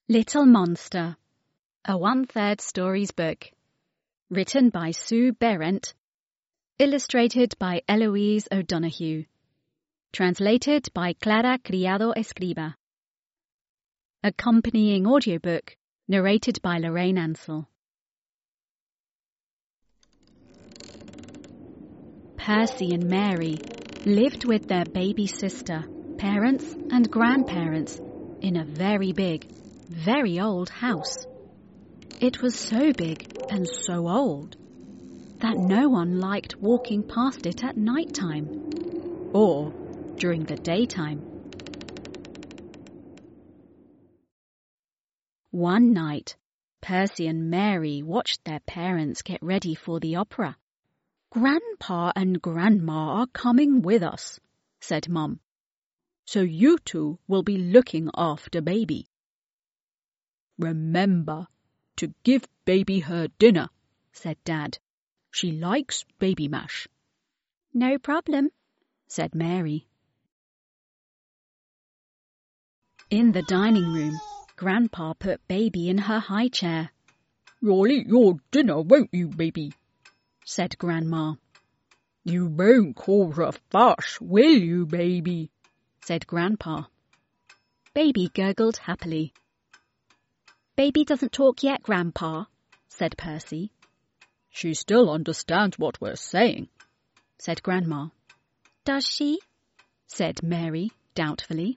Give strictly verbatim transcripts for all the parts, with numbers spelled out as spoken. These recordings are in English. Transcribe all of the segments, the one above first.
Little Monster, a one-third stories book, written by Sue Berendt, illustrated by Eloise O'Donoghue, translated by Clara Criado Escriba. Accompanying audiobook, narrated by Lorraine Ansell. Percy and Mary lived with their baby sister, parents and grandparents in a very big, very old house. It was so big and so old that no one liked walking past it at night time or during the daytime. One night, Percy and Mary watched their parents get ready for the opera. "Grandpa and Grandma are coming with us," said Mum. "So you two will be looking after Baby. Remember to give Baby her dinner," said Dad. "She likes baby mash." "No problem," said Mary. In the dining room, Grandpa put Baby in her high chair. "You'll eat your dinner, won't you, Baby?" said Grandma. "You won't cause a fuss, will you, Baby?" said Grandpa. Baby gurgled happily. "Baby doesn't talk yet, Grandpa," said Percy. "She still understands what we're saying," said Grandma. "Does she?" said Mary doubtfully.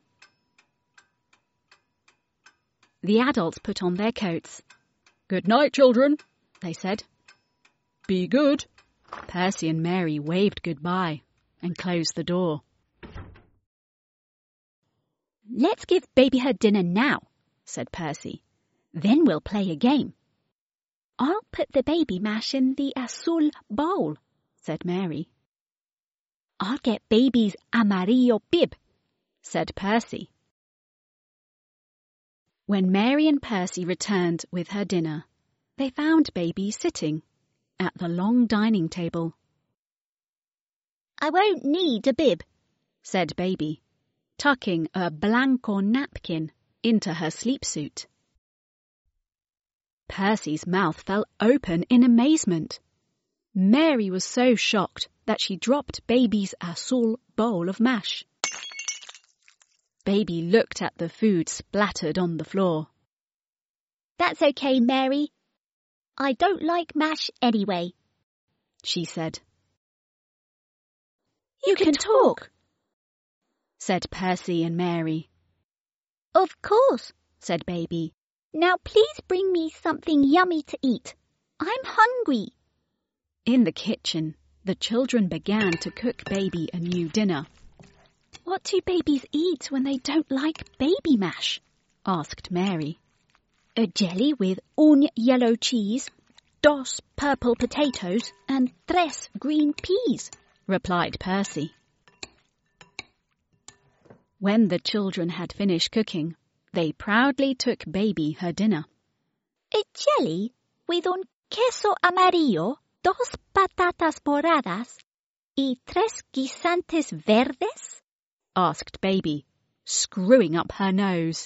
The adults put on their coats. "Good night, children," they said. "Be good." Percy and Mary waved goodbye and closed the door. "Let's give Baby her dinner now," said Percy. "Then we'll play a game." "I'll put the baby mash in the azul bowl," said Mary. "I'll get Baby's amarillo bib," said Percy. When Mary and Percy returned with her dinner, they found Baby sitting at the long dining table. "I won't need a bib," said Baby, tucking a blanco napkin into her sleep suit. Percy's mouth fell open in amazement. Mary was so shocked that she dropped Baby's azul bowl of mash. Baby looked at the food splattered on the floor. "That's okay, Mary. I don't like mash anyway," she said. "You can talk," said Percy and Mary. "Of course," said Baby. "Now please bring me something yummy to eat. I'm hungry." In the kitchen, the children began to cook Baby a new dinner. "What do babies eat when they don't like baby mash?" asked Mary. "A jelly with un yellow cheese, dos purple potatoes, and tres green peas," replied Percy. When the children had finished cooking, they proudly took Baby her dinner. "A jelly with un queso amarillo, dos patatas moradas, y tres guisantes verdes?" asked Baby, screwing up her nose.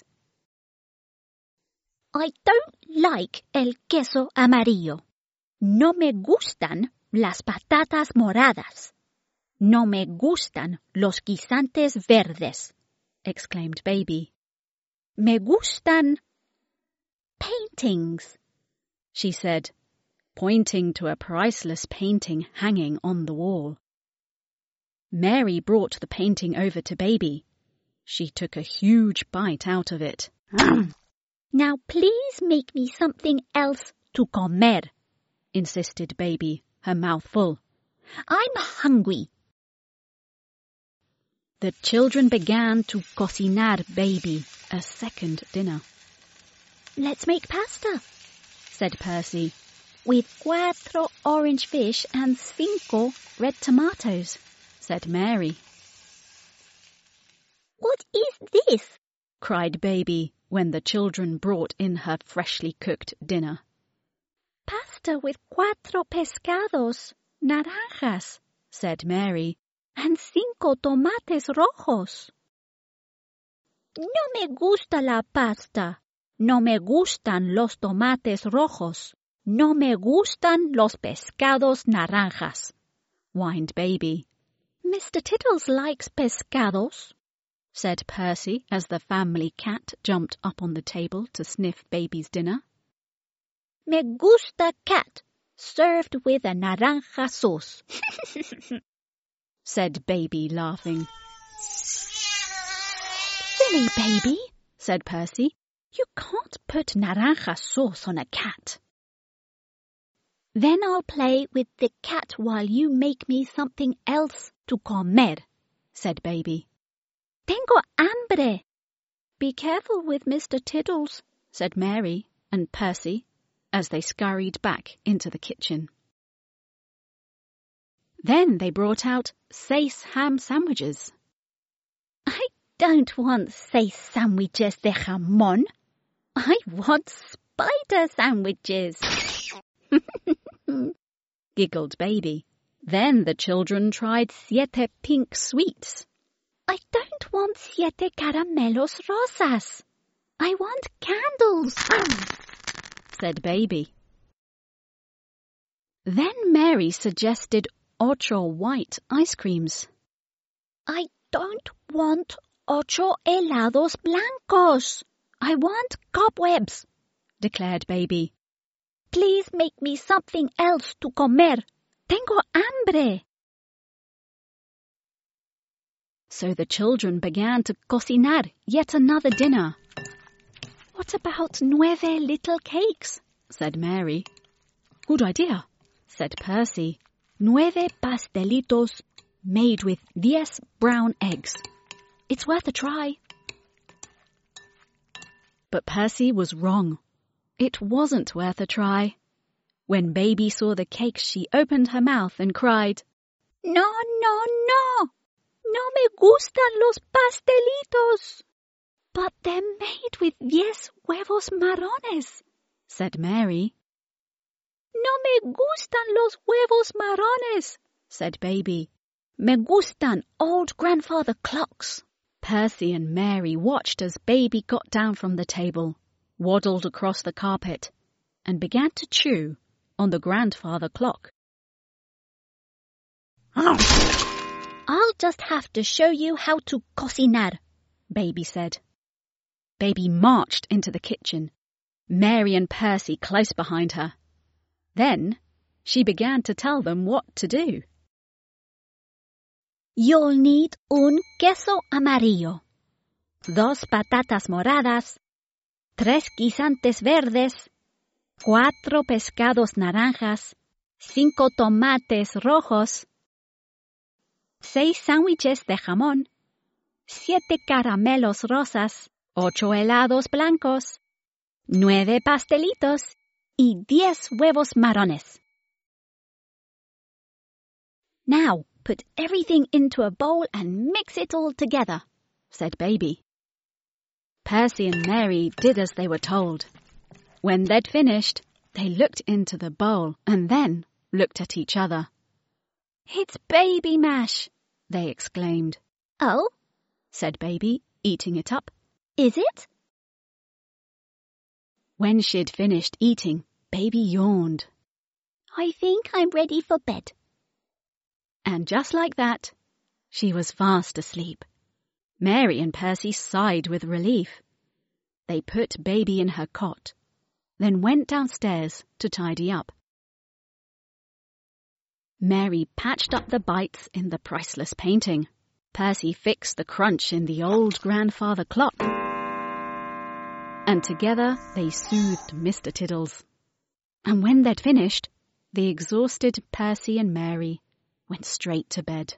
"I don't like el queso amarillo. No me gustan las patatas moradas. No me gustan los guisantes verdes," exclaimed Baby. "Me gustan paintings," she said, pointing to a priceless painting hanging on the wall. Mary brought the painting over to Baby. She took a huge bite out of it. "Now please make me something else to comer," insisted Baby, her mouth full. "I'm hungry." The children began to cocinar Baby a second dinner. "Let's make pasta," said Percy, "with cuatro orange fish and cinco red tomatoes," said Mary. "What is this?" cried Baby when the children brought in her freshly cooked dinner. "Pasta with cuatro pescados, naranjas," said Mary, "and cinco tomates rojos." "No me gusta la pasta," No me gustan los tomates rojos. No me gustan los pescados naranjas, whined Baby. Mister Tiddles likes pescados, said Percy as the family cat jumped up on the table to sniff Baby's dinner. Me gusta cat, served with a naranja sauce, said Baby, laughing. Silly Baby, said Percy. You can't put naranja sauce on a cat. Then I'll play with the cat while you make me something else to comer, said Baby. Tengo hambre. Be careful with Mister Tiddles, said Mary and Percy as they scurried back into the kitchen. Then they brought out seis ham sandwiches. I don't want seis sandwiches de jamón. I want spider sandwiches, giggled Baby. Then the children tried siete pink sweets. I don't want siete caramelos rosas. I want candles, said Baby. Then Mary suggested ocho white ice creams. I don't want ocho helados blancos. I want cobwebs, declared Baby. Please make me something else to comer. Tengo hambre. So the children began to cocinar yet another dinner. What about nueve little cakes? Said Mary. Good idea, said Percy. Nueve pastelitos made with diez brown eggs. It's worth a try. But Percy was wrong. It wasn't worth a try. When Baby saw the cakes, she opened her mouth and cried, No, no, no! No me gustan los pastelitos! But they're made with diez huevos marrones, said Mary. No me gustan los huevos marrones, said Baby. Me gustan old grandfather clocks. Percy and Mary watched as Baby got down from the table, waddled across the carpet, and began to chew on the grandfather clock. I'll just have to show you how to cocinar, Baby said. Baby marched into the kitchen, Mary and Percy close behind her. Then she began to tell them what to do. You'll need un queso amarillo, dos patatas moradas, tres guisantes verdes, cuatro pescados naranjas, cinco tomates rojos, seis sándwiches de jamón, siete caramelos rosas, ocho helados blancos, nueve pastelitos y diez huevos marrones. Now put everything into a bowl and mix it all together, said Baby. Percy and Mary did as they were told. When they'd finished, they looked into the bowl and then looked at each other. It's baby mash, they exclaimed. Oh, said Baby, eating it up. Is it? When she'd finished eating, Baby yawned. I think I'm ready for bed. And just like that, she was fast asleep. Mary and Percy sighed with relief. They put Baby in her cot, then went downstairs to tidy up. Mary patched up the bites in the priceless painting. Percy fixed the crunch in the old grandfather clock. And together they soothed Mister Tiddles. And when they'd finished, the exhausted Percy and Mary went straight to bed.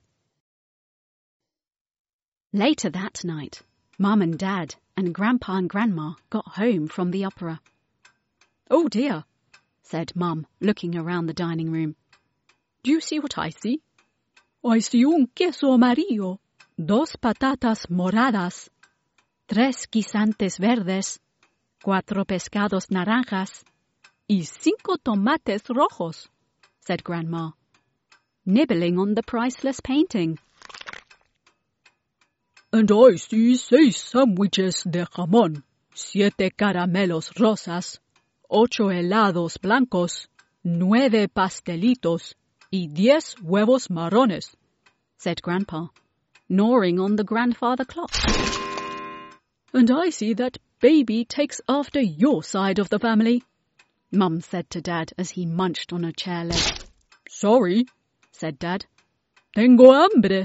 Later that night, Mum and Dad and Grandpa and Grandma got home from the opera. Oh dear, said Mum, looking around the dining room. Do you see what I see? I see un queso amarillo, dos patatas moradas, tres guisantes verdes, cuatro pescados naranjas, y cinco tomates rojos, said Grandma, nibbling on the priceless painting. And I see seis sandwiches de jamón, siete caramelos rosas, ocho helados blancos, nueve pastelitos, y diez huevos marrones, said Grandpa, gnawing on the grandfather clock. And I see that Baby takes after your side of the family, Mum said to Dad as he munched on a chair leg. Sorry, said Dad. Tengo hambre.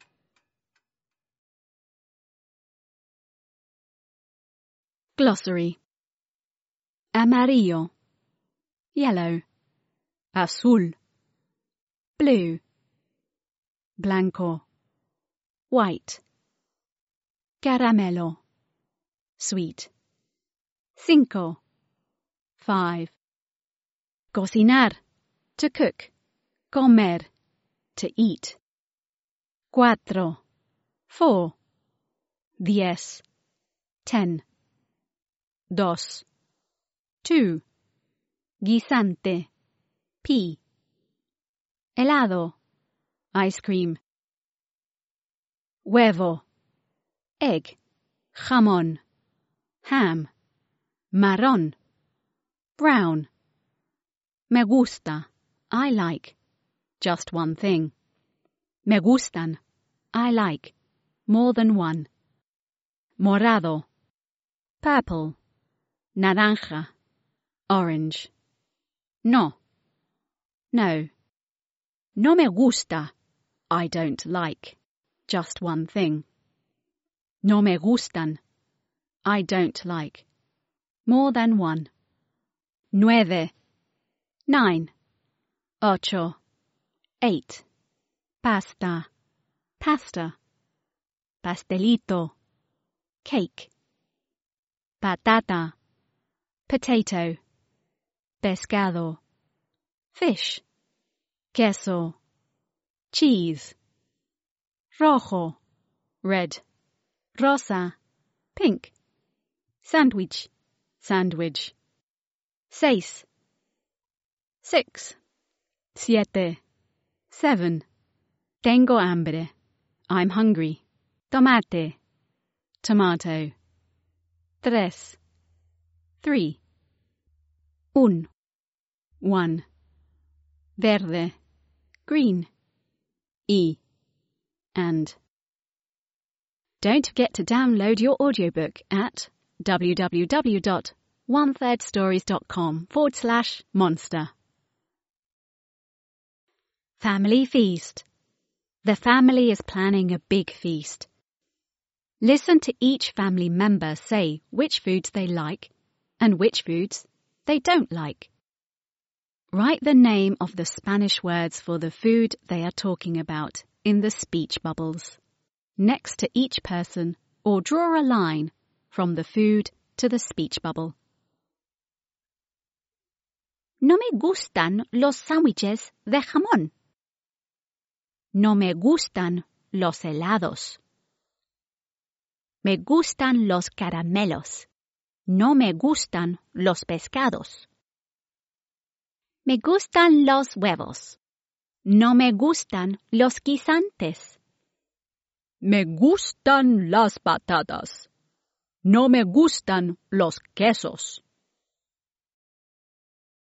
Glossary. Amarillo, yellow. Azul, blue. Blanco, white. Caramelo, sweet. Cinco, five. Cocinar, to cook. Comer, to eat. Cuatro, four. Diez, ten. Dos, two. Guisante, pea. Helado, ice cream. Huevo, egg. Jamón, ham. Marrón, brown. Me gusta, I like. Just one thing. Me gustan, I like. More than one. Morado, purple. Naranja, orange. No, no. No me gusta, I don't like. Just one thing. No me gustan, I don't like. More than one. Nueve, nine. Ocho, eight. Pasta, pasta. Pastelito, cake. Patata, potato. Pescado, fish. Queso, cheese. Rojo, red. Rosa, pink. Sandwich, sandwich. Seis, six. Siete, seven. Tengo hambre, I'm hungry. Tomate, tomato. Tres, three. Un, one. Verde, green. Y, and. Don't forget to download your audiobook at www.onethirdstories.com forward slash monster. Family feast. The family is planning a big feast. Listen to each family member say which foods they like and which foods they don't like. Write the name of the Spanish words for the food they are talking about in the speech bubbles, next to each person, or draw a line from the food to the speech bubble. No me gustan los sándwiches de jamón. No me gustan los helados. Me gustan los caramelos. No me gustan los pescados. Me gustan los huevos. No me gustan los guisantes. Me gustan las patatas. No me gustan los quesos.